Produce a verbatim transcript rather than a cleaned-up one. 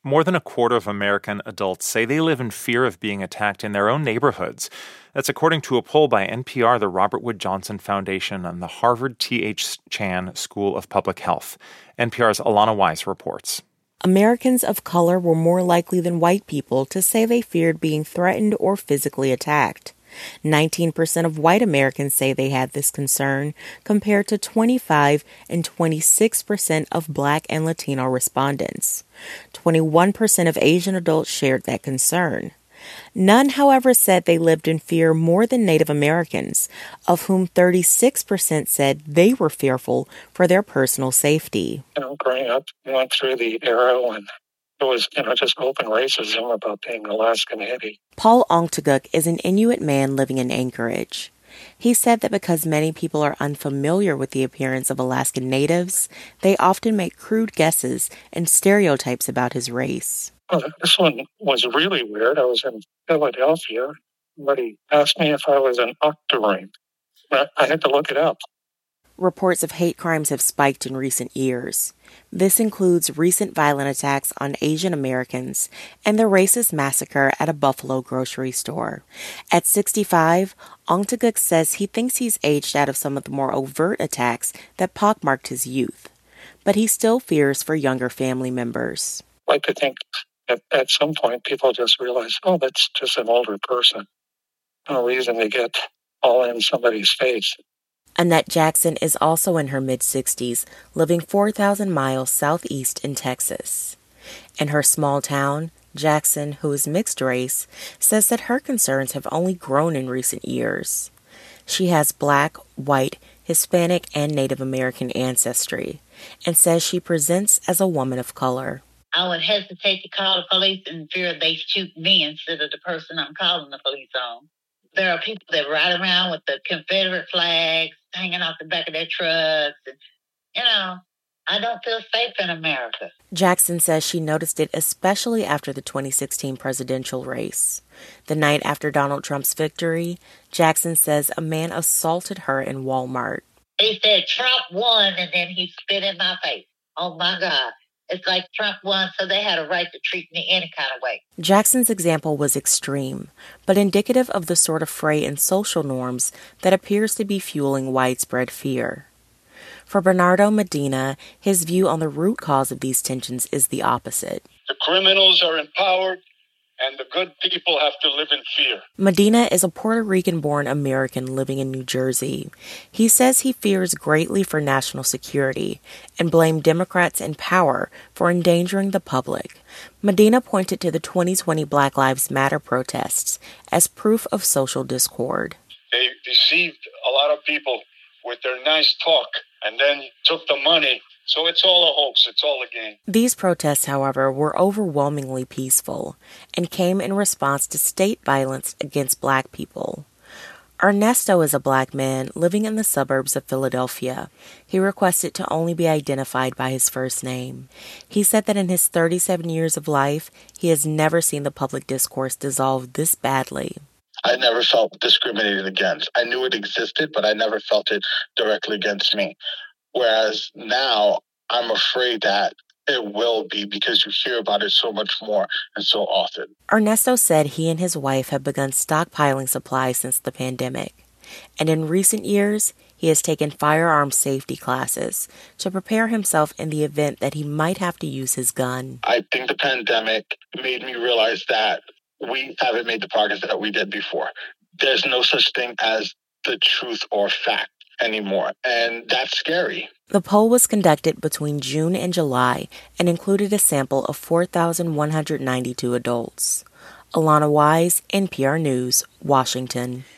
More than a quarter of American adults say they live in fear of being attacked in their own neighborhoods. That's according to a poll by N P R, the Robert Wood Johnson Foundation, and the Harvard T H Chan School of Public Health. N P R's Alana Wise reports. Americans of color were more likely than white people to say they feared being threatened or physically attacked. nineteen percent of white Americans say they had this concern, compared to twenty-five and twenty-six percent of Black and Latino respondents. twenty-one percent of Asian adults shared that concern. None, however, said they lived in fear more than Native Americans, of whom thirty-six percent said they were fearful for their personal safety. You know, growing up, we went through the era when it was, you know, just open racism about being Alaskan Native. Paul Ongtuguk is an Inuit man living in Anchorage. He said that because many people are unfamiliar with the appearance of Alaskan natives, they often make crude guesses and stereotypes about his race. Well, this one was really weird. I was in Philadelphia. Somebody asked me if I was an octoroon. I had to look it up. Reports of hate crimes have spiked in recent years. This includes recent violent attacks on Asian Americans and the racist massacre at a Buffalo grocery store. At sixty-five, Ongtuguk says he thinks he's aged out of some of the more overt attacks that pockmarked his youth, but he still fears for younger family members. I like to think at, at some point people just realize, oh, that's just an older person. No reason to get all in somebody's face. Annette Jackson is also in her mid-sixties, living four thousand miles southeast in Texas. In her small town, Jackson, who is mixed race, says that her concerns have only grown in recent years. She has Black, white, Hispanic, and Native American ancestry, and says she presents as a woman of color. I would hesitate to call the police in fear they shoot me instead of the person I'm calling the police on. There are people that ride around with the Confederate flags hanging off the back of their trucks. And, you know, I don't feel safe in America. Jackson says she noticed it especially after the twenty sixteen presidential race. The night after Donald Trump's victory, Jackson says a man assaulted her in Walmart. He said Trump won, and then he spit in my face. Oh, my God. It's like Trump won, so they had a right to treat me any kind of way. Jackson's example was extreme, but indicative of the sort of fray in social norms that appears to be fueling widespread fear. For Bernardo Medina, his view on the root cause of these tensions is the opposite. The criminals are empowered, and the good people have to live in fear. Medina is a Puerto Rican-born American living in New Jersey. He says he fears greatly for national security and blamed Democrats in power for endangering the public. Medina pointed to the twenty twenty Black Lives Matter protests as proof of social discord. They deceived a lot of people with their nice talk and then took the money. So it's all a hoax. It's all a game. These protests, however, were overwhelmingly peaceful and came in response to state violence against Black people. Ernesto is a Black man living in the suburbs of Philadelphia. He requested to only be identified by his first name. He said that in his thirty-seven years of life, he has never seen the public discourse dissolve this badly. I never felt discriminated against. I knew it existed, but I never felt it directly against me. Whereas now I'm afraid that it will be because you hear about it so much more and so often. Ernesto said he and his wife have begun stockpiling supplies since the pandemic. And in recent years, he has taken firearm safety classes to prepare himself in the event that he might have to use his gun. I think the pandemic made me realize that we haven't made the progress that we did before. There's no such thing as the truth or fact anymore, and that's scary. The poll was conducted between June and July and included a sample of four thousand one hundred ninety-two adults. Alana Wise, N P R News, Washington.